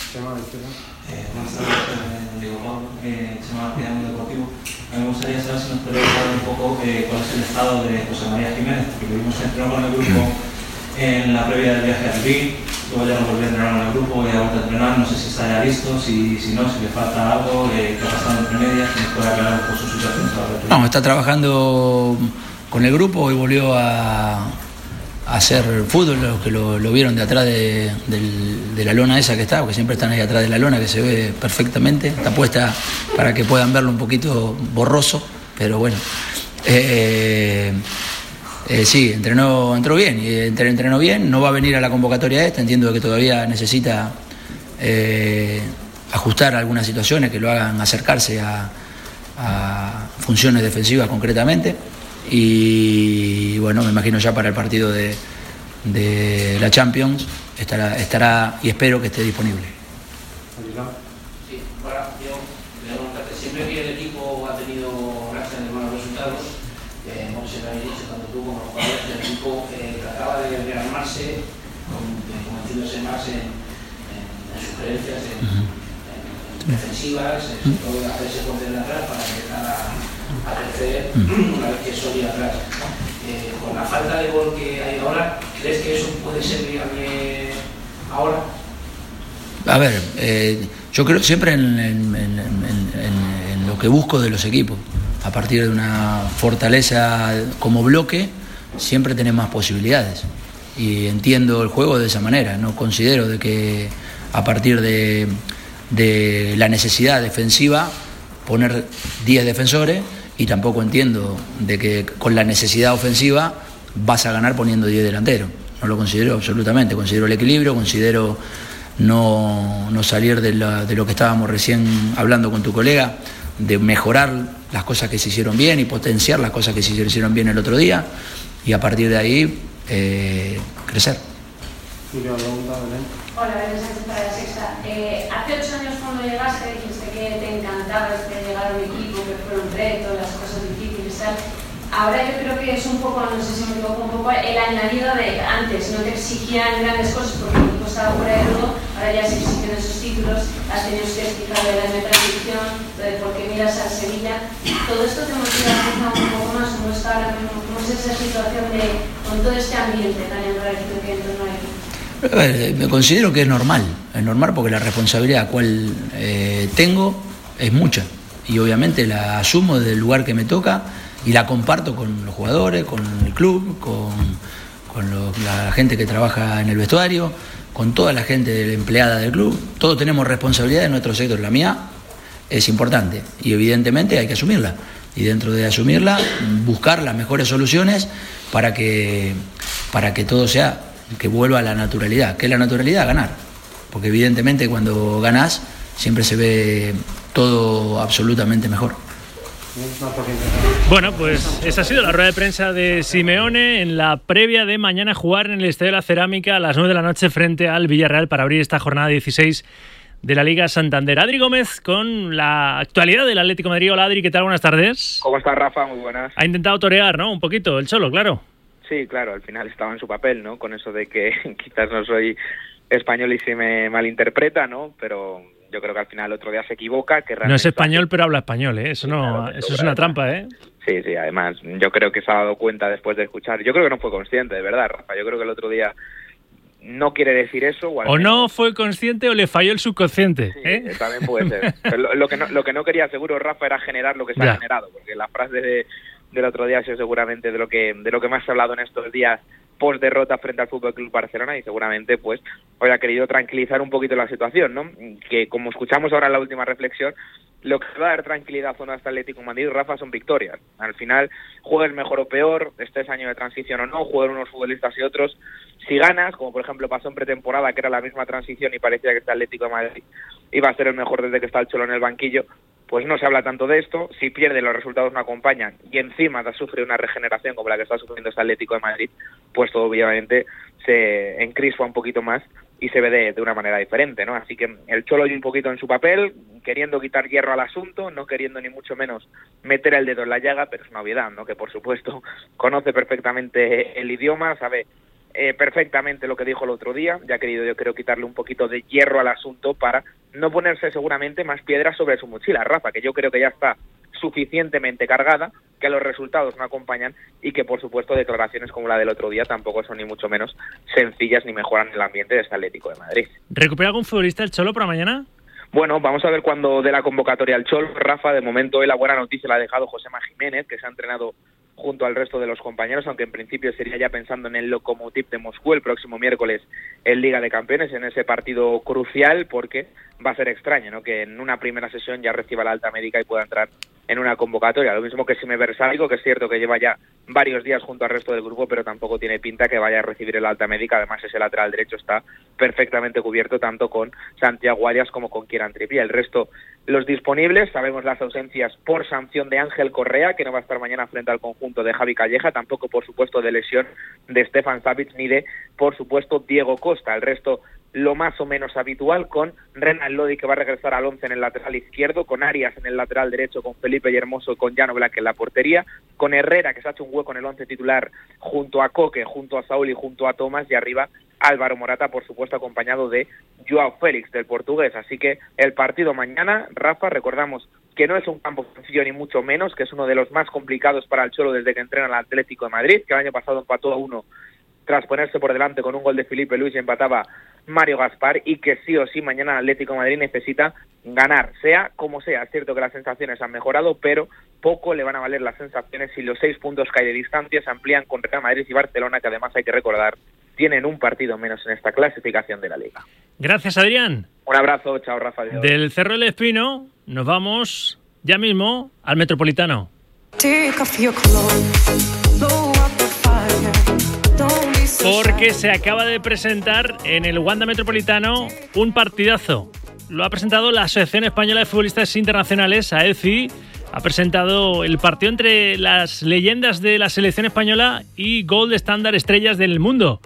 Buenas tardes, Diego Pablo, Chema García, Mundo Deportivo. A mí me gustaría saber si nos podría hablar un poco cuál es el estado de José María Jiménez, porque lo vimos entrenar con el grupo en la previa del viaje a Berlín, luego ya no volvió a entrenar con el grupo, ya ha vuelto a entrenar, no sé si está ya listo, si no, si le falta algo, qué ha pasado entre medias, si nos puede aclarar un poco su situación. No, está trabajando con el grupo y volvió a hacer fútbol, los que lo vieron de atrás de la lona esa que está, porque siempre están ahí atrás de la lona, que se ve perfectamente, está puesta para que puedan verlo un poquito borroso, pero bueno. Sí, entró bien, y entrenó bien, no va a venir a la convocatoria entiendo que todavía necesita ajustar algunas situaciones que lo hagan acercarse a funciones defensivas concretamente. Y bueno, me imagino ya para el partido de la Champions estará y espero que esté disponible. Sí, hola, yo siempre que el equipo ha tenido rachas de malos resultados, como se lo habéis dicho tanto tú como los jugadores, el equipo trataba de rearmarse, convenciéndose más en sugerencias, en defensivas, sobre todo de hacerse por delante atrás para empezar a crecer una vez que eso iba atrás. Con la falta de gol que hay ahora, ¿crees que eso puede servir ahora? A ver, yo creo siempre en lo que busco de los equipos. A partir de una fortaleza como bloque, siempre tenés más posibilidades. Y entiendo el juego de esa manera. No considero de que a partir de la necesidad defensiva poner 10 defensores, y tampoco entiendo de que con la necesidad ofensiva vas a ganar poniendo 10 delanteros. No lo considero absolutamente. Considero el equilibrio, considero no salir de lo que estábamos recién hablando con tu colega, de mejorar las cosas que se hicieron bien y potenciar las cosas que se hicieron bien el otro día, y a partir de ahí crecer. Hola, Belén Sánchez para La Sexta. Hace 8 años cuando llegaste dijiste que te encantaba llegar a un equipo, que fuera un reto, las cosas difíciles, tal. Ahora yo creo que es un poco, no sé si me equivoco, un poco el añadido de antes, no te exigían grandes cosas porque el equipo estaba fuera de todo, ahora ya se exigen esos títulos, has tenido usted explicado el año de transición, lo de por qué miras al Sevilla. Todo esto te motiva a pensar un poco más cómo está ahora mismo, cómo es esa situación con todo este ambiente tan enrarecido que hay en torno al equipo. Me considero que es normal porque la responsabilidad cual tengo es mucha, y obviamente la asumo desde el lugar que me toca y la comparto con los jugadores, con el club, con la gente que trabaja en el vestuario, con toda la gente empleada del club. Todos tenemos responsabilidad en nuestro sector. La mía es importante y evidentemente hay que asumirla, y dentro de asumirla buscar las mejores soluciones para que todo sea, que vuelva a la naturalidad. ¿Qué es la naturalidad? Ganar, porque evidentemente cuando ganás siempre se ve todo absolutamente mejor. Bueno, pues esa ha sido la rueda de prensa de Simeone en la previa de mañana jugar en el Estadio de la Cerámica a las 9 de la noche frente al Villarreal para abrir esta jornada 16 de la Liga Santander. Adri Gómez con la actualidad del Atlético de Madrid. Hola Adri, ¿qué tal? Buenas tardes. ¿Cómo estás, Rafa? Muy buenas. Ha intentado torear, ¿no? Un poquito, el Cholo, claro. Sí, claro, al final estaba en su papel, ¿no? Con eso de que quizás no soy español y se me malinterpreta, ¿no? Pero yo creo que al final el otro día se equivoca. Que no es español, pero habla español, ¿eh? Eso, sí, no, claro, eso es una trampa, ¿eh? Sí, además, yo creo que se ha dado cuenta después de escuchar. Yo creo que no fue consciente, de verdad, Rafa. Yo creo que el otro día no quiere decir eso. O no fue consciente o le falló el subconsciente, ¿eh? Sí, también puede ser. Pero lo que no quería, seguro, Rafa, era generar lo que se ha generado, porque la frase del otro día ha sido seguramente de lo que más se ha hablado en estos días post derrota frente al Fútbol Club Barcelona, y seguramente pues hoy ha querido tranquilizar un poquito la situación, ¿no? Que como escuchamos ahora en la última reflexión, lo que va a dar tranquilidad a este Atlético de Madrid, Rafa, son victorias. Al final, juegues mejor o peor, estés año de transición o no, jueguen unos futbolistas y otros. Si ganas, como por ejemplo pasó en pretemporada, que era la misma transición y parecía que este Atlético de Madrid iba a ser el mejor desde que está el Cholo en el banquillo, pues no se habla tanto de esto. Si pierde, los resultados no acompañan y encima sufre una regeneración como la que está sufriendo este Atlético de Madrid, pues todo obviamente se encrispa un poquito más y se ve de una manera diferente, ¿no? Así que el Cholo y un poquito en su papel, queriendo quitar hierro al asunto, no queriendo ni mucho menos meter el dedo en la llaga, pero es una obviedad, ¿no? Que por supuesto conoce perfectamente el idioma, sabe perfectamente lo que dijo el otro día, ya ha querido yo creo quitarle un poquito de hierro al asunto para no ponerse seguramente más piedras sobre su mochila, Rafa, que yo creo que ya está suficientemente cargada, que los resultados no acompañan y que por supuesto declaraciones como la del otro día tampoco son ni mucho menos sencillas ni mejoran el ambiente de este Atlético de Madrid. ¿Recupera algún futbolista el Cholo para mañana? Bueno, vamos a ver cuándo dé la convocatoria al Cholo, Rafa. De momento hoy la buena noticia la ha dejado Josema Jiménez, que se ha entrenado junto al resto de los compañeros, aunque en principio sería ya pensando en el Lokomotiv de Moscú el próximo miércoles en Liga de Campeones, en ese partido crucial, porque va a ser extraño, ¿no?, que en una primera sesión ya reciba la alta médica y pueda entrar en una convocatoria. Lo mismo que Sime Versálico, que es cierto que lleva ya varios días junto al resto del grupo, pero tampoco tiene pinta que vaya a recibir el alta médica. Además, ese lateral derecho está perfectamente cubierto tanto con Santiago Arias como con Kieran Trippier. El resto, los disponibles, sabemos las ausencias por sanción de Ángel Correa, que no va a estar mañana frente al conjunto de Javi Calleja, tampoco por supuesto de lesión de Stefan Savic ni de, por supuesto, Diego Costa. El resto, lo más o menos habitual, con Renan Lodi, que va a regresar al 11 en el lateral izquierdo, con Arias en el lateral derecho, con Felipe Hermoso, con Jan Oblak en la portería, con Herrera, que se ha hecho un hueco en el 11 titular, junto a Coque, junto a Saúl y junto a Tomás, y arriba Álvaro Morata, por supuesto acompañado de Joao Félix, del portugués. Así que el partido mañana, Rafa, recordamos que no es un campo sencillo ni mucho menos, que es uno de los más complicados para el Cholo desde que entrena el Atlético de Madrid, que el año pasado empató a 1 tras ponerse por delante con un gol de Felipe Luis y empataba Mario Gaspar, y que sí o sí mañana el Atlético de Madrid necesita ganar, sea como sea. Es cierto que las sensaciones han mejorado, pero poco le van a valer las sensaciones si los 6 puntos que hay de distancia se amplían con Real Madrid y Barcelona, que además hay que recordar tienen un partido menos en esta clasificación de la Liga. Gracias, Adrián. Un abrazo, chao, Rafa. Del Cerro del Espino nos vamos ya mismo al Metropolitano. Porque se acaba de presentar en el Wanda Metropolitano un partidazo. Lo ha presentado la Asociación Española de Futbolistas Internacionales, AEFI. Ha presentado el partido entre las leyendas de la selección española y Gold Standard estrellas del mundo.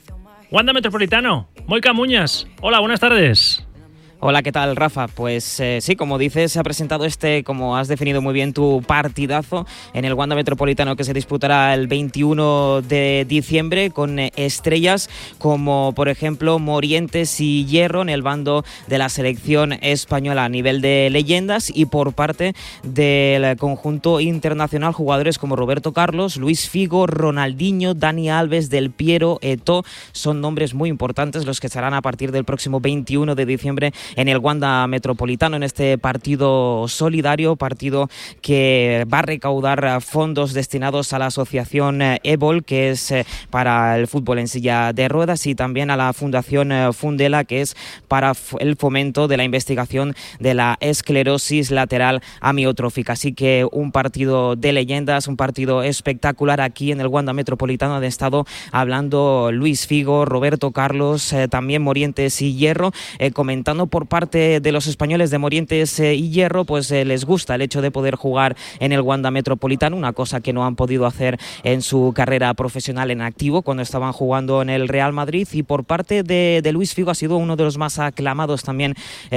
Wanda Metropolitano, Moica Muñas. Hola, buenas tardes. Hola, ¿qué tal, Rafa? Pues sí, como dices, se ha presentado como has definido muy bien, tu partidazo en el Wanda Metropolitano, que se disputará el 21 de diciembre con estrellas como, por ejemplo, Morientes y Hierro en el bando de la selección española a nivel de leyendas, y por parte del conjunto internacional jugadores como Roberto Carlos, Luis Figo, Ronaldinho, Dani Alves, Del Piero, Eto'o. Son nombres muy importantes los que estarán a partir del próximo 21 de diciembre en el Wanda Metropolitano, en este partido solidario, partido que va a recaudar fondos destinados a la asociación EBOL, que es para el fútbol en silla de ruedas, y también a la Fundación Fundela, que es para el fomento de la investigación de la esclerosis lateral amiotrófica. Así que un partido de leyendas, un partido espectacular. Aquí en el Wanda Metropolitano han estado hablando Luis Figo, Roberto Carlos, también Morientes y Hierro, comentando por parte de los españoles de Morientes y Hierro, pues les gusta el hecho de poder jugar en el Wanda Metropolitano, una cosa que no han podido hacer en su carrera profesional en activo cuando estaban jugando en el Real Madrid. Y por parte de Luis Figo ha sido uno de los más aclamados también,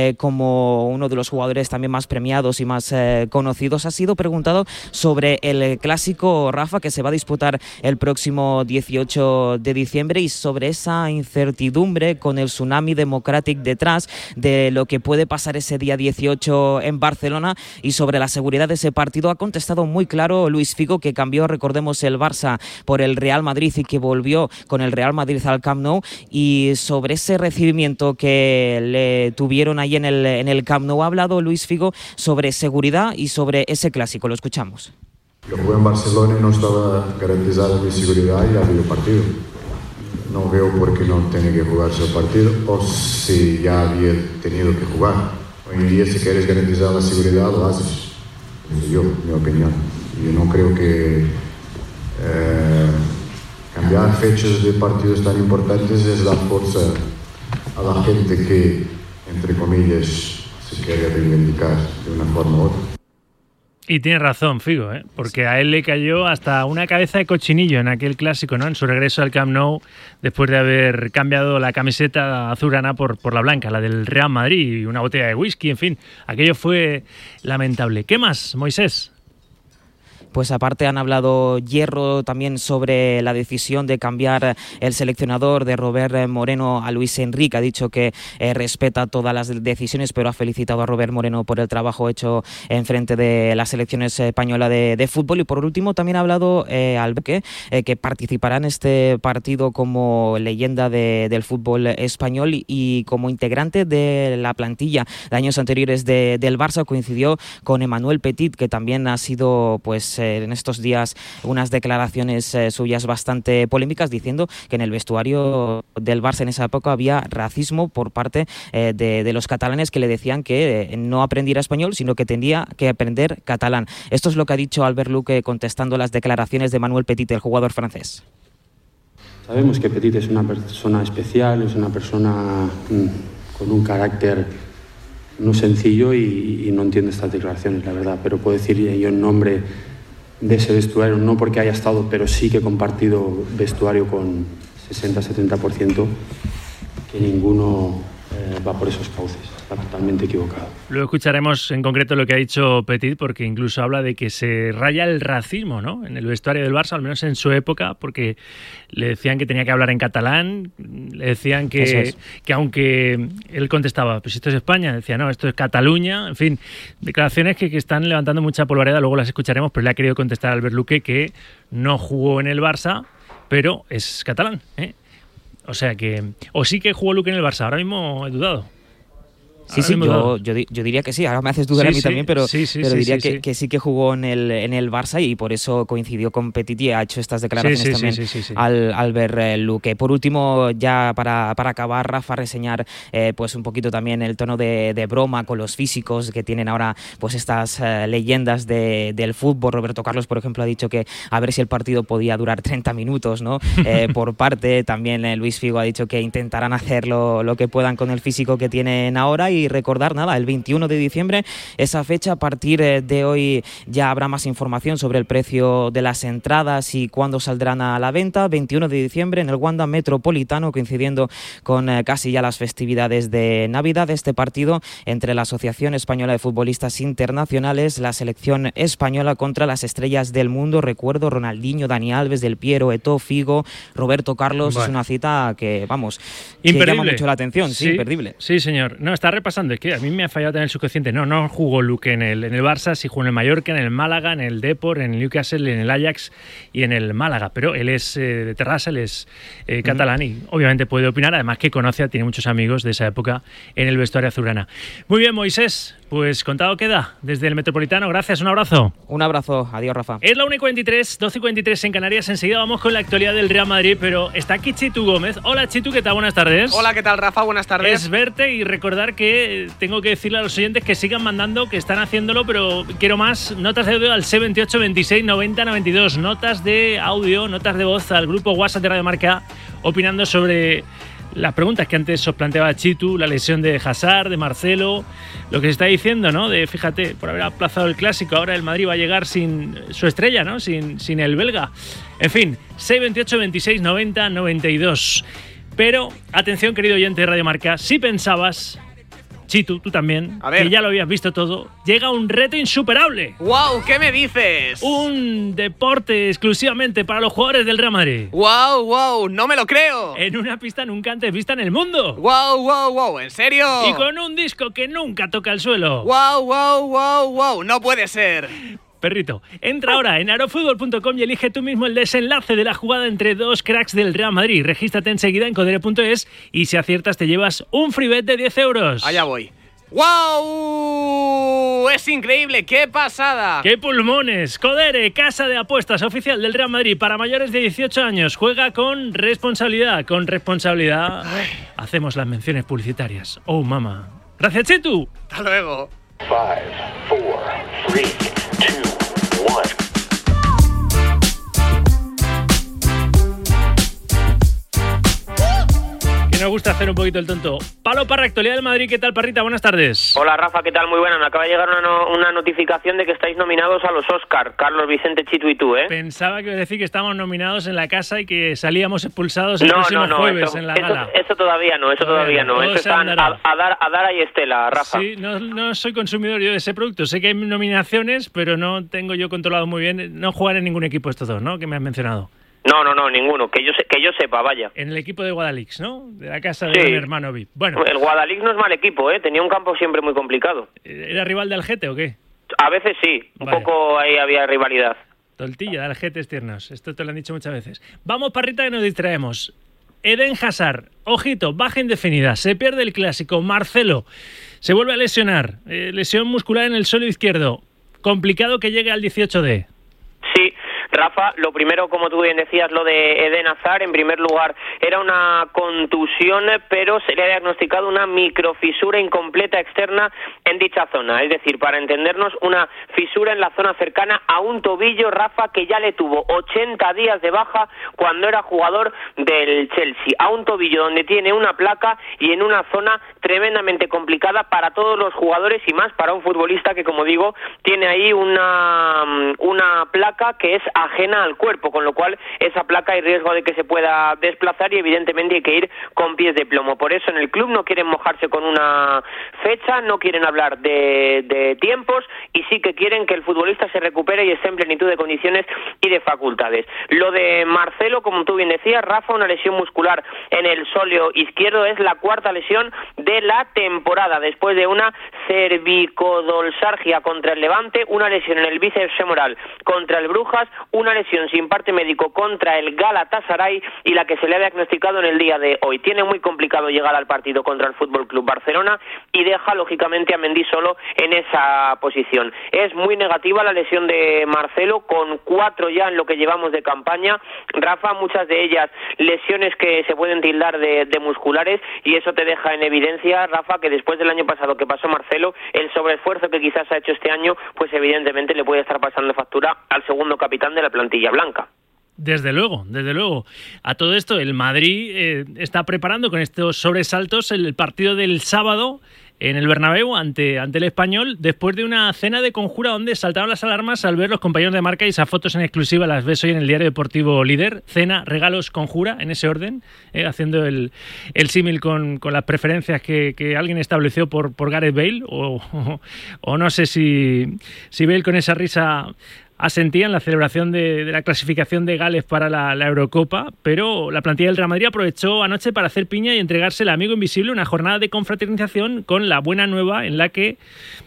como uno de los jugadores también más premiados y más conocidos. Ha sido preguntado sobre el clásico, Rafa, que se va a disputar el próximo 18 de diciembre, y sobre esa incertidumbre con el Tsunami Democratic detrás de lo que puede pasar ese día 18 en Barcelona, y sobre la seguridad de ese partido ha contestado muy claro Luis Figo, que cambió, recordemos, el Barça por el Real Madrid y que volvió con el Real Madrid al Camp Nou. Y sobre ese recibimiento que le tuvieron ahí en el Camp Nou ha hablado Luis Figo sobre seguridad y sobre ese clásico. Lo escuchamos. Yo jugué en Barcelona y no estaba garantizada mi seguridad y ha habido partido. No veo por qué no tiene que jugarse el partido, o si ya había tenido que jugar. Hoy en día, si quieres garantizar la seguridad, lo haces. Mi opinión. Yo no creo que cambiar fechas de partidos tan importantes es dar fuerza a la gente que, entre comillas, se quiere reivindicar de una forma u otra. Y tiene razón Figo, porque a él le cayó hasta una cabeza de cochinillo en aquel clásico, ¿no? En su regreso al Camp Nou, después de haber cambiado la camiseta azulgrana por la blanca, la del Real Madrid, y una botella de whisky, en fin, aquello fue lamentable. ¿Qué más, Moisés? pues aparte han hablado Hierro también sobre la decisión de cambiar el seleccionador de Robert Moreno a Luis Enrique. Ha dicho que respeta todas las decisiones, pero ha felicitado a Robert Moreno por el trabajo hecho en frente de la selección española de fútbol. Y por último también ha hablado Alberque, que participará en este partido como leyenda del fútbol español y como integrante de la plantilla de años anteriores del Barça. Coincidió con Emmanuel Petit, que también ha sido pues en estos días unas declaraciones suyas bastante polémicas, diciendo que en el vestuario del Barça en esa época había racismo por parte de los catalanes, que le decían que no aprendiera español, sino que tendría que aprender catalán. Esto es lo que ha dicho Albert Luque contestando las declaraciones de Emmanuel Petit, el jugador francés. Sabemos que Petit es una persona especial, es una persona con un carácter no sencillo y no entiendo estas declaraciones, la verdad, pero puedo decir yo en nombre de ese vestuario, no porque haya estado, pero sí que he compartido vestuario con 60-70%, que ninguno va por esos cauces. Está totalmente equivocado. Luego escucharemos en concreto lo que ha dicho Petit, porque incluso habla de que se raya el racismo, ¿no?, en el vestuario del Barça, al menos en su época, porque le decían que tenía que hablar en catalán, le decían que aunque él contestaba, pues esto es España, decía, no, esto es Cataluña, en fin, declaraciones que están levantando mucha polvareda, luego las escucharemos, pero le ha querido contestar a Albert Luque que no jugó en el Barça, pero es catalán, ¿eh? O sea que... O sí que jugó Luque en el Barça, ahora mismo he dudado. Sí, yo diría que sí, ahora me haces dudar a mí también, pero diría que sí que jugó en el Barça y por eso coincidió con Petit y ha hecho estas declaraciones también al Albert Luque. Por último, ya para acabar, Rafa, reseñar pues un poquito también el tono de broma con los físicos que tienen ahora pues estas leyendas del fútbol. Roberto Carlos, por ejemplo, ha dicho que a ver si el partido podía durar 30 minutos, ¿no? Por parte, también Luis Figo ha dicho que intentarán hacer lo que puedan con el físico que tienen ahora. Y recordar, el 21 de diciembre, esa fecha. A partir de hoy ya habrá más información sobre el precio de las entradas y cuándo saldrán a la venta. 21 de diciembre en el Wanda Metropolitano, coincidiendo con casi ya las festividades de Navidad. Este partido entre la Asociación Española de Futbolistas Internacionales, la selección española contra las estrellas del mundo. Recuerdo, Ronaldinho, Dani Alves, Del Piero, Eto'o, Figo, Roberto Carlos. Bueno. Es una cita que, que llama mucho la atención. Sí, imperdible. Sí, señor. No, está repasando, es que a mí me ha fallado tener el subconsciente. No jugó Luque en el Barça, sí jugó en el Mallorca, en el Málaga, en el Depor, en el Newcastle, en el Ajax y en el Málaga, pero él es de Terrassa, él es catalán y obviamente puede opinar, además que tiene muchos amigos de esa época en el vestuario azulgrana. Muy bien, Moisés, pues contado queda desde el Metropolitano. Gracias, un abrazo. Un abrazo, adiós, Rafa. Es la 1:43, 12:43 en Canarias. Enseguida vamos con la actualidad del Real Madrid, pero está aquí Chitu Gómez. Hola, Chitu, ¿qué tal? Buenas tardes. Hola, ¿qué tal, Rafa? Buenas tardes. Es verte y recordar que tengo que decirle a los oyentes que sigan mandando, que están haciéndolo, pero quiero más notas de audio al 628 26 90 92. Notas de audio, notas de voz al grupo WhatsApp de Radio Marca, opinando sobre las preguntas que antes os planteaba Chitu, la lesión de Hazard, de Marcelo, lo que se está diciendo, ¿no? De, fíjate, por haber aplazado el Clásico, ahora el Madrid va a llegar sin su estrella, ¿no? Sin el belga. En fin, 628 26 90 92. Pero, atención, querido oyente de Radio Marca, si pensabas, Chitu, tú también, que ya lo habías visto todo, llega un reto insuperable. ¡Wow! ¿Qué me dices? Un deporte exclusivamente para los jugadores del Real Madrid. ¡Wow! ¡No me lo creo! En una pista nunca antes vista en el mundo. ¡Wow! ¿En serio? Y con un disco que nunca toca el suelo. ¡Wow! ¡No puede ser! Perrito, entra ahora en arofutbol.com y elige tú mismo el desenlace de la jugada entre dos cracks del Real Madrid. Regístrate enseguida en codere.es y si aciertas te llevas un free bet de 10 euros. Allá voy. ¡Wow! ¡Es increíble! ¡Qué pasada! ¡Qué pulmones! Codere, casa de apuestas oficial del Real Madrid para mayores de 18 años. Juega con responsabilidad. Con responsabilidad hacemos las menciones publicitarias. ¡Oh, mama! ¡Gracias, Chitu! ¡Hasta luego! 5, 4, 3, 2, 1. Que nos gusta hacer un poquito el tonto. Palo Parra, actualidad del Madrid. ¿Qué tal, Parrita? Buenas tardes. Hola, Rafa, ¿qué tal? Muy buena. Me acaba de llegar una notificación de que estáis nominados a los Oscar, Carlos, Vicente, Chitu y tú, ¿eh? Pensaba que iba a decir que estábamos nominados en la casa y que salíamos expulsados el próximo jueves en la gala. Eso todavía no, eso están a Dara y Estela, Rafa. Sí, no soy consumidor yo de ese producto. Sé que hay nominaciones, pero no tengo yo controlado muy bien. No juegan en ningún equipo estos dos, ¿no? Que me has mencionado. No, ninguno. Que yo sepa, vaya. En el equipo de Guadalix, ¿no? De la casa de mi hermano VIP. Bueno. El Guadalix no es mal equipo, ¿eh? Tenía un campo siempre muy complicado. ¿Era rival de Algete o qué? A veces sí. Un poco ahí había rivalidad. Tortilla de Algetes tiernos. Esto te lo han dicho muchas veces. Vamos, Parrita, que nos distraemos. Eden Hazard, ojito, baja indefinida. Se pierde el clásico. Marcelo se vuelve a lesionar. Lesión muscular en el suelo izquierdo. Complicado que llegue al 18D. Sí. Rafa, lo primero, como tú bien decías, lo de Eden Hazard, en primer lugar, era una contusión, pero se le ha diagnosticado una microfisura incompleta externa en dicha zona. Es decir, para entendernos, una fisura en la zona cercana a un tobillo, Rafa, que ya le tuvo 80 días de baja cuando era jugador del Chelsea. A un tobillo donde tiene una placa y en una zona tremendamente complicada para todos los jugadores y más para un futbolista que, como digo, tiene ahí una placa que es ajena al cuerpo, con lo cual esa placa hay riesgo de que se pueda desplazar y evidentemente hay que ir con pies de plomo. Por eso en el club no quieren mojarse con una fecha, no quieren hablar de tiempos y sí que quieren que el futbolista se recupere y esté en plenitud de condiciones y de facultades. Lo de Marcelo, como tú bien decías, Rafa, una lesión muscular en el sóleo izquierdo, es la cuarta lesión de la temporada, después de una cervicodolsargia contra el Levante, una lesión en el bíceps femoral contra el Brujas, una lesión sin parte médico contra el Galatasaray y la que se le ha diagnosticado en el día de hoy. Tiene muy complicado llegar al partido contra el Fútbol Club Barcelona y deja lógicamente a Mendy solo en esa posición. Es muy negativa la lesión de Marcelo, con 4 ya en lo que llevamos de campaña. Rafa, muchas de ellas lesiones que se pueden tildar de musculares, y eso te deja en evidencia, Rafa, que después del año pasado que pasó Marcelo, el sobreesfuerzo que quizás ha hecho este año, pues evidentemente le puede estar pasando factura al segundo capitán de la plantilla blanca. Desde luego. A todo esto, el Madrid está preparando con estos sobresaltos el partido del sábado en el Bernabéu ante el Español, después de una cena de conjura donde saltaron las alarmas al ver los compañeros de Marca, y esas fotos en exclusiva las ves hoy en el diario deportivo Líder. Cena, regalos, conjura, en ese orden, haciendo el símil con las preferencias que alguien estableció por Gareth Bale, o no sé si Bale con esa risa asentía en la celebración de la clasificación de Gales para la Eurocopa, pero la plantilla del Real Madrid aprovechó anoche para hacer piña y entregarse al amigo invisible, una jornada de confraternización con la buena nueva en la que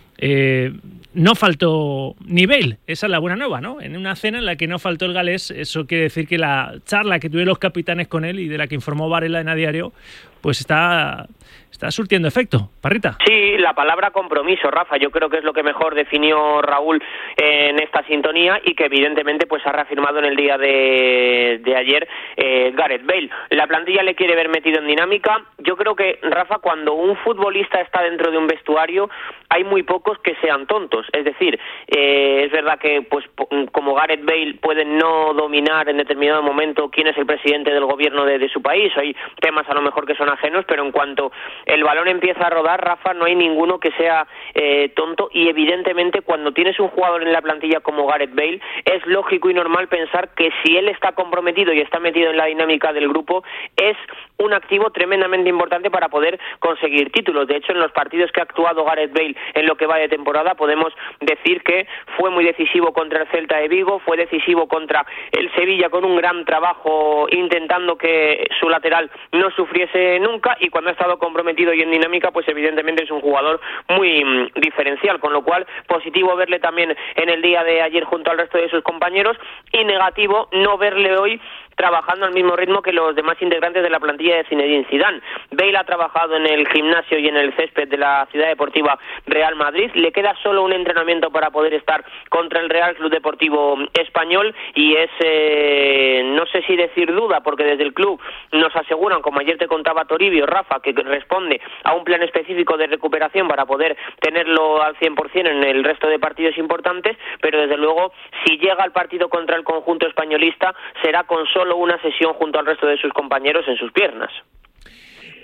no faltó ni Bale. Esa es la buena nueva, ¿no? En una cena en la que no faltó el galés. Eso quiere decir que la charla que tuvieron los capitanes con él y de la que informó Varela en A Diario, pues está surtiendo efecto. Parrita. Sí, la palabra compromiso, Rafa, yo creo que es lo que mejor definió Raúl en esta sintonía y que evidentemente pues ha reafirmado en el día de ayer Gareth Bale. La plantilla le quiere ver metido en dinámica. Yo creo que, Rafa, cuando un futbolista está dentro de un vestuario, hay muy pocos que sean tontos. Es decir, es verdad que pues como Gareth Bale puede no dominar en determinado momento quién es el presidente del gobierno de su país, hay temas a lo mejor que son ajenos, pero en cuanto el balón empieza a rodar, Rafa, no hay ninguno que sea tonto, y evidentemente cuando tienes un jugador en la plantilla como Gareth Bale, es lógico y normal pensar que si él está comprometido y está metido en la dinámica del grupo, es un activo tremendamente importante para poder conseguir títulos. De hecho, en los partidos que ha actuado Gareth Bale en lo que va de temporada, podemos decir que fue muy decisivo contra el Celta de Vigo, fue decisivo contra el Sevilla con un gran trabajo intentando que su lateral no sufriese nunca, y cuando ha estado comprometido y en dinámica, pues evidentemente es un jugador muy diferencial, con lo cual positivo verle también en el día de ayer junto al resto de sus compañeros, y negativo no verle hoy trabajando al mismo ritmo que los demás integrantes de la plantilla de Zinedine Zidane. Bale ha trabajado en el gimnasio y en el césped de la Ciudad Deportiva Real Madrid, le queda solo un entrenamiento para poder estar contra el Real Club Deportivo Español, y es, no sé si decir duda, porque desde el club nos aseguran, como ayer te contaba Toribio, Rafa, que responde a un plan específico de recuperación para poder tenerlo al 100% en el resto de partidos importantes, pero desde luego si llega al partido contra el conjunto españolista será con solo una sesión junto al resto de sus compañeros en sus piernas.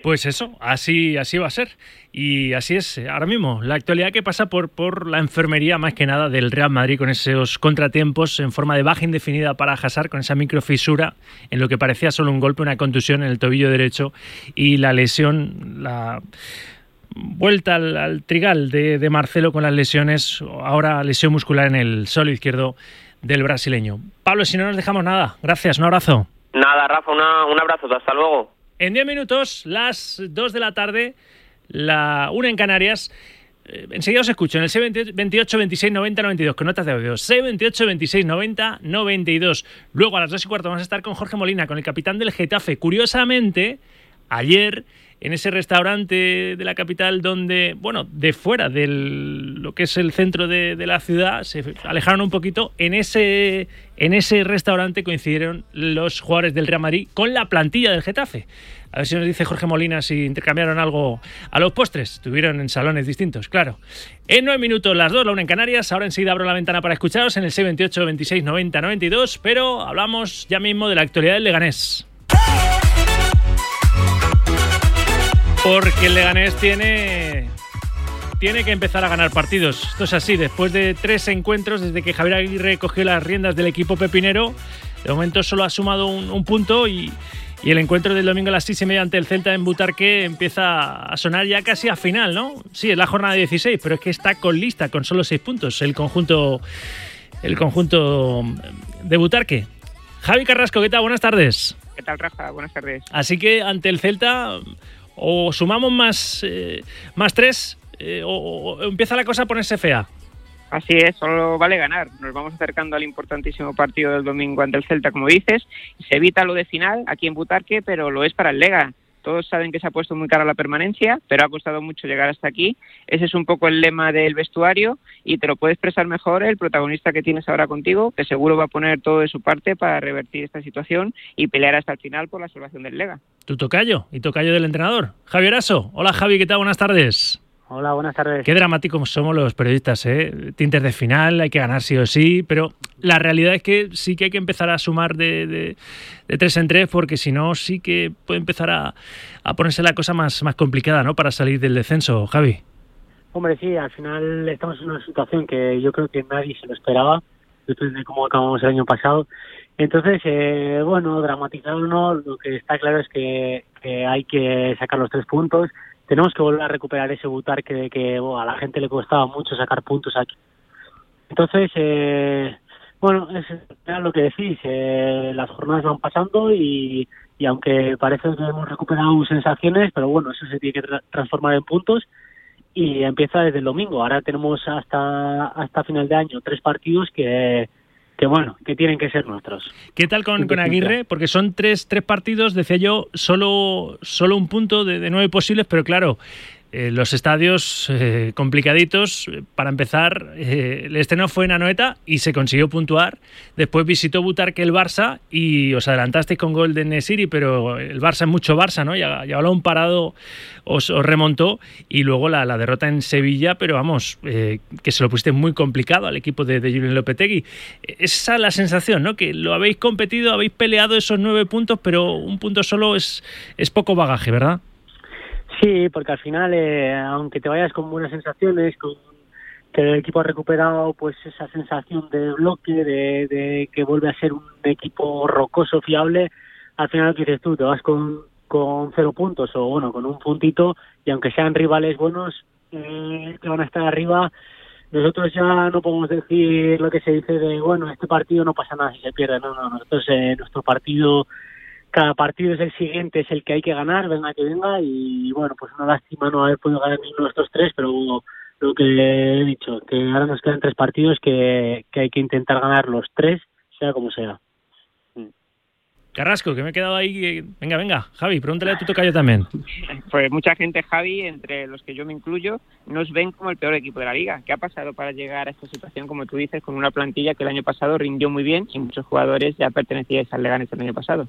Pues eso, así va a ser. Y así es ahora mismo. La actualidad que pasa por la enfermería, más que nada, del Real Madrid, con esos contratiempos en forma de baja indefinida para Hazard, con esa microfisura en lo que parecía solo un golpe, una contusión en el tobillo derecho, y la lesión, la vuelta al trigal de Marcelo con las lesiones, ahora lesión muscular en el solo izquierdo del brasileño. Pablo, si no nos dejamos nada, gracias, un abrazo. Nada, Rafa, un abrazo, hasta luego. En 10 minutos, las 2 de la tarde, la 1 en Canarias. Enseguida os escucho en el 628 26 90 92 con notas de audio. 628 26 90 92. Luego a las 2:15 vamos a estar con Jorge Molina, con el capitán del Getafe. Curiosamente, ayer en ese restaurante de la capital donde, bueno, de fuera de lo que es el centro de la ciudad, se alejaron un poquito. En ese restaurante coincidieron los jugadores del Real Madrid con la plantilla del Getafe. A ver si nos dice Jorge Molina si intercambiaron algo a los postres. Estuvieron en salones distintos, claro. En 9 minutos, las 2, la 1 en Canarias. Ahora enseguida abro la ventana para escucharos en el 628 26 90 92, pero hablamos ya mismo de la actualidad del Leganés. Porque el Leganés tiene que empezar a ganar partidos. Esto es así, después de 3 encuentros, desde que Javier Aguirre cogió las riendas del equipo pepinero, de momento solo ha sumado un punto y el encuentro del domingo a las 6:30 ante el Celta en Butarque empieza a sonar ya casi a final, ¿no? Sí, es la jornada 16, pero es que está colista con solo 6 puntos el conjunto de Butarque. Javi Carrasco, ¿qué tal? Buenas tardes. ¿Qué tal, Rafa? Buenas tardes. Así que ante el Celta o sumamos más 3 o empieza la cosa a ponerse fea. Así es, solo vale ganar. Nos vamos acercando al importantísimo partido del domingo ante el Celta, como dices. Se evita lo de final aquí en Butarque, pero lo es para el Lega. Todos saben que se ha puesto muy cara la permanencia, pero ha costado mucho llegar hasta aquí. Ese es un poco el lema del vestuario y te lo puede expresar mejor el protagonista que tienes ahora contigo, que seguro va a poner todo de su parte para revertir esta situación y pelear hasta el final por la salvación del Lega. Tu tocayo y tocayo del entrenador, Javier Aso. Hola, Javi, ¿qué tal? Buenas tardes. Hola, buenas tardes. Qué dramáticos somos los periodistas, ¿eh? Tintes de final, hay que ganar sí o sí, pero la realidad es que sí que hay que empezar a sumar de 3 en 3, porque si no sí que puede empezar a ponerse la cosa más complicada, ¿no? Para salir del descenso, Javi. Hombre, sí, al final estamos en una situación que yo creo que nadie se lo esperaba, después de cómo acabamos el año pasado. Entonces, bueno, dramatizar o no, lo que está claro es que hay que sacar los 3 puntos. Tenemos que volver a recuperar ese Butarque que a la gente le costaba mucho sacar puntos aquí. Entonces, bueno, es lo que decís, las jornadas van pasando y aunque parece que hemos recuperado sensaciones, pero bueno, eso se tiene que transformar en puntos y empieza desde el domingo. Ahora tenemos hasta final de año 3 partidos que bueno, que tienen que ser nuestros. ¿Qué tal con Aguirre? Porque son 3 partidos, decía yo, solo un punto de 9 posibles, pero claro, los estadios complicaditos. Para empezar, el estreno fue en Anoeta y se consiguió puntuar. Después visitó Butarque el Barça y os adelantasteis con gol de Nesiri, pero el Barça es mucho Barça, ¿no? Y a balón parado os remontó. Y luego la derrota en Sevilla, pero vamos, que se lo pusiste muy complicado al equipo de Julen Lopetegui. Esa es la sensación, ¿no? Que lo habéis competido, habéis peleado esos 9 puntos, pero un punto solo es poco bagaje, ¿verdad? Sí, porque al final, aunque te vayas con buenas sensaciones, con que el equipo ha recuperado pues esa sensación de bloque, de que vuelve a ser un equipo rocoso, fiable, al final lo que dices tú, te vas con 0 puntos o bueno, con un puntito, y aunque sean rivales buenos que van a estar arriba, nosotros ya no podemos decir lo que se dice de, bueno, este partido no pasa nada si se pierde. No, nosotros nuestro partido, cada partido es el siguiente, es el que hay que ganar, venga que venga, y bueno, pues una lástima no haber podido ganar ninguno de estos 3, pero lo que he dicho, que ahora nos quedan 3 partidos que hay que intentar ganar los 3, sea como sea. Carrasco, que me he quedado ahí. Venga, Javi, pregúntale a tu tocayo también. Pues mucha gente, Javi, entre los que yo me incluyo, nos ven como el peor equipo de la liga. ¿Qué ha pasado para llegar a esta situación, como tú dices, con una plantilla que el año pasado rindió muy bien y muchos jugadores ya pertenecíais al Leganés el año pasado?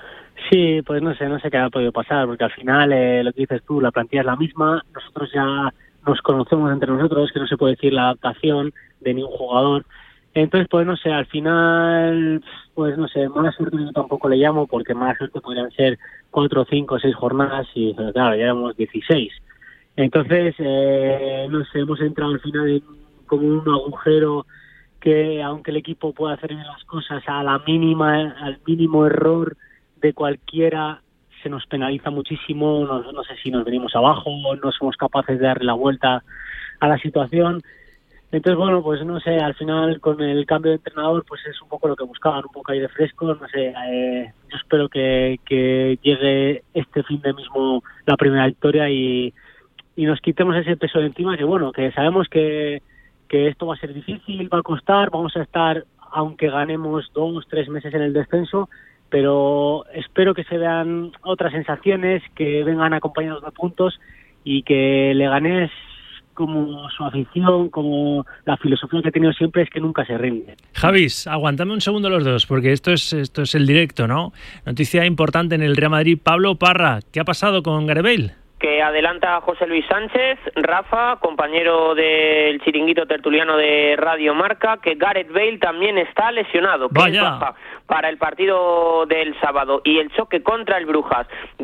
Sí, pues no sé qué ha podido pasar, porque al final, lo que dices tú, la plantilla es la misma, nosotros ya nos conocemos entre nosotros, que no se puede decir la adaptación de ningún jugador. Entonces, pues no sé, al final, pues no sé, mala suerte yo tampoco le llamo, porque mala suerte podrían ser 4, 5, 6 jornadas y claro, ya éramos 16. Entonces, no sé, hemos entrado al final en como un agujero que, aunque el equipo pueda hacer bien las cosas, al mínimo error de cualquiera se nos penaliza muchísimo, no sé si nos venimos abajo, no somos capaces de darle la vuelta a la situación. Entonces, bueno, pues no sé, al final con el cambio de entrenador pues es un poco lo que buscaban, un poco aire fresco, no sé, yo espero que llegue este fin de mismo la primera victoria y nos quitemos ese peso de encima, que bueno, que sabemos que esto va a ser difícil, va a costar, vamos a estar, aunque ganemos 2, 3 meses en el descenso, pero espero que se vean otras sensaciones, que vengan acompañados de puntos y que Leganés, como su afición, como la filosofía que ha tenido siempre, es que nunca se rinde. Javis, aguantame un segundo los dos, porque esto es el directo, ¿no? Noticia importante en el Real Madrid. Pablo Parra, ¿qué ha pasado con Gareth Bale? Que adelanta José Luis Sánchez, Rafa, compañero del chiringuito tertuliano de Radio Marca, que Gareth Bale también está lesionado, que es baja para el partido del sábado, y el choque contra el Brujas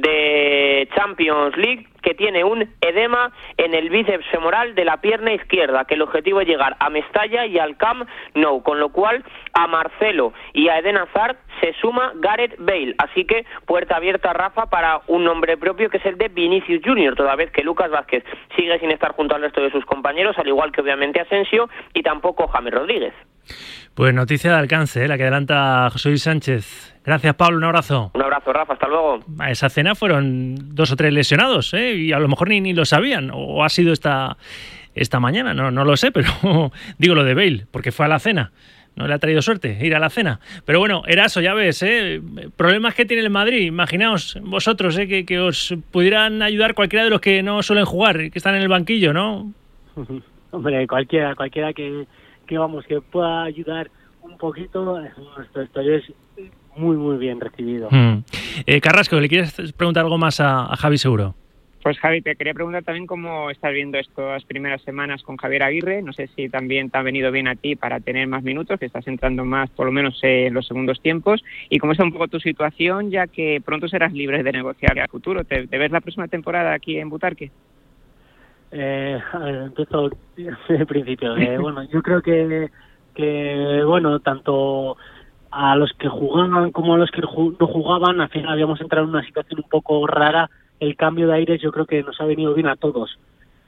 de Champions League, que tiene un edema en el bíceps femoral de la pierna izquierda, que el objetivo es llegar a Mestalla y al Camp Nou, con lo cual a Marcelo y a Eden Hazard se suma Gareth Bale, así que puerta abierta, Rafa, para un nombre propio que es el de Vinicius Junior, toda vez que Lucas Vázquez sigue sin estar junto al resto de sus compañeros, al igual que obviamente Asensio y tampoco James Rodríguez. Pues noticia de alcance, la que adelanta José Luis Sánchez. Gracias, Pablo, un abrazo. Un abrazo, Rafa, hasta luego. A esa cena fueron 2 o 3 lesionados, y a lo mejor ni lo sabían, o ha sido esta mañana, no lo sé, pero digo lo de Bale, porque fue a la cena. No le ha traído suerte ir a la cena. Pero bueno, Eraso, ya ves, problemas que tiene el Madrid. Imaginaos vosotros que os pudieran ayudar cualquiera de los que no suelen jugar, que están en el banquillo, ¿no? Hombre, cualquiera que vamos, que pueda ayudar un poquito, esto es muy, muy bien recibido. Carrasco, ¿le quieres preguntar algo más a Javi seguro? Pues Javi, te quería preguntar también cómo estás viendo estas primeras semanas con Javier Aguirre. No sé si también te ha venido bien a ti para tener más minutos, que estás entrando más, por lo menos en los segundos tiempos. Y cómo está un poco tu situación, ya que pronto serás libre de negociar a futuro. ¿Te ves la próxima temporada aquí en Butarque? A ver, empiezo desde el principio. Bueno, yo creo que bueno, tanto a los que jugaban como a los que no jugaban, al final habíamos entrado en una situación un poco rara. El cambio de aires yo creo que nos ha venido bien a todos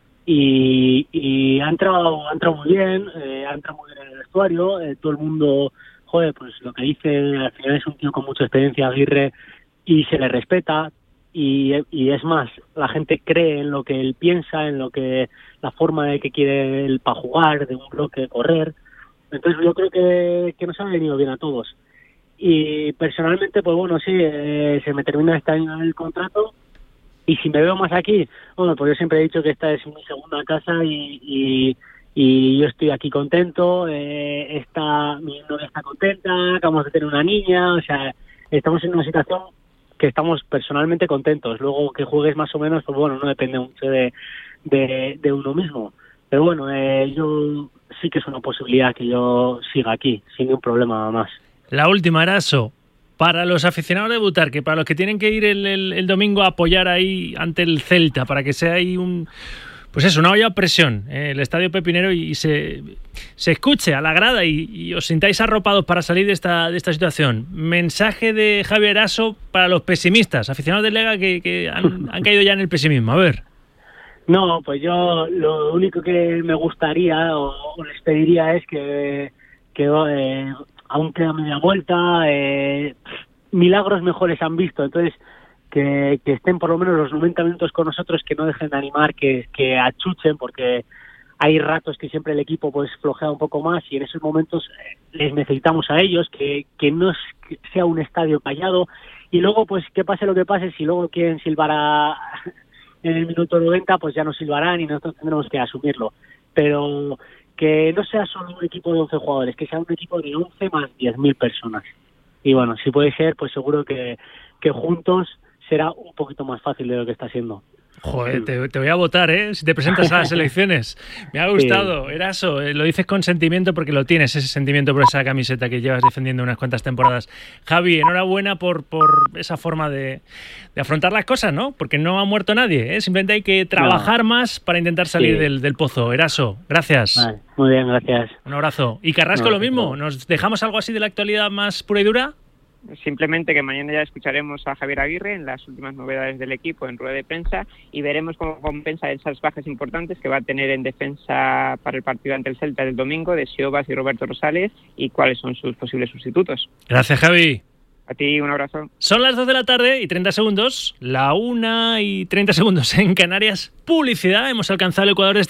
y ha entrado muy bien, ha entrado muy bien en el vestuario, todo el mundo, joder, pues lo que dice, al final es un tío con mucha experiencia, Aguirre, y se le respeta y es más, la gente cree en lo que él piensa, en lo que la forma de que quiere él para jugar, de un bloque, correr. Entonces yo creo que nos ha venido bien a todos. Y personalmente, pues bueno, sí, se me termina este año el contrato. Y si me veo más aquí, bueno, pues yo siempre he dicho que esta es mi segunda casa y yo estoy aquí contento, mi novia está contenta, acabamos de tener una niña, o sea, estamos en una situación que estamos personalmente contentos. Luego que juegues más o menos, pues bueno, no depende mucho de uno mismo. Pero bueno, yo sí que es una posibilidad que yo siga aquí, sin ningún problema más. La última, Eraso. Para los aficionados de Butarque, para los que tienen que ir el domingo a apoyar ahí ante el Celta, para que sea ahí una olla a presión, el Estadio Pepinero, y se escuche a la grada y os sintáis arropados para salir de esta situación. Mensaje de Javier Eraso para los pesimistas, aficionados del Lega que han caído ya en el pesimismo. A ver. No, pues yo lo único que me gustaría o les pediría es que aún queda media vuelta, milagros mejores han visto, entonces que estén por lo menos los 90 minutos con nosotros, que no dejen de animar, que achuchen, porque hay ratos que siempre el equipo pues flojea un poco más y en esos momentos les necesitamos a ellos, que no sea un estadio callado, y luego pues que pase lo que pase, si luego quieren silbar en el minuto 90, pues ya nos silbarán y nosotros tendremos que asumirlo, pero que no sea solo un equipo de 11 jugadores, que sea un equipo de 11 más 10.000 personas. Y bueno, si puede ser, pues seguro que juntos será un poquito más fácil de lo que está siendo. Joder, te voy a votar, si te presentas a las elecciones. Me ha gustado, Eraso. Lo dices con sentimiento porque lo tienes, ese sentimiento por esa camiseta que llevas defendiendo unas cuantas temporadas. Javi, enhorabuena por esa forma de afrontar las cosas, ¿no? Porque no ha muerto nadie, simplemente hay que trabajar más para intentar salir del pozo. Eraso, gracias. Vale, muy bien, gracias. Un abrazo. Y Carrasco, lo mismo. ¿Nos dejamos algo así de la actualidad más pura y dura? Simplemente que mañana ya escucharemos a Javier Aguirre en las últimas novedades del equipo en rueda de prensa y veremos cómo compensa esas bajas importantes que va a tener en defensa para el partido ante el Celta del domingo de Siobas y Roberto Rosales y cuáles son sus posibles sustitutos. Gracias, Javi. A ti, un abrazo. Son las 2 de la tarde y 30 segundos, la 1 y 30 segundos en Canarias. Publicidad, hemos alcanzado el Ecuador de